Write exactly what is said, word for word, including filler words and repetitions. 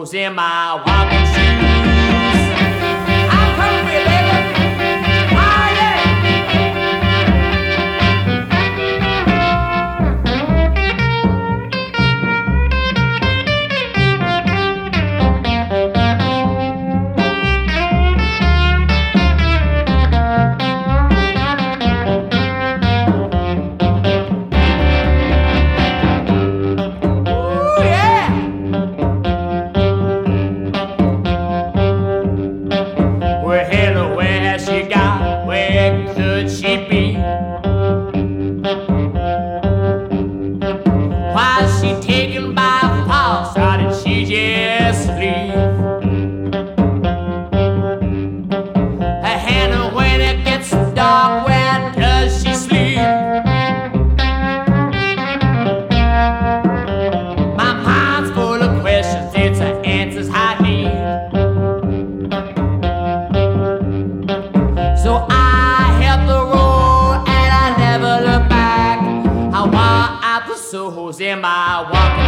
soles in my walking shoes. I'm hungry, baby. Oh, yeah. Ooh, yeah. Well, hello, where has she got? Where could she be? Why is she taken by force? Or did she just leave? Hey, Hannah, when it gets dark, where does she sleep? My mind's full of questions, it's the answers I need. So I hit the road and I never look back. I walk out the souls in my walking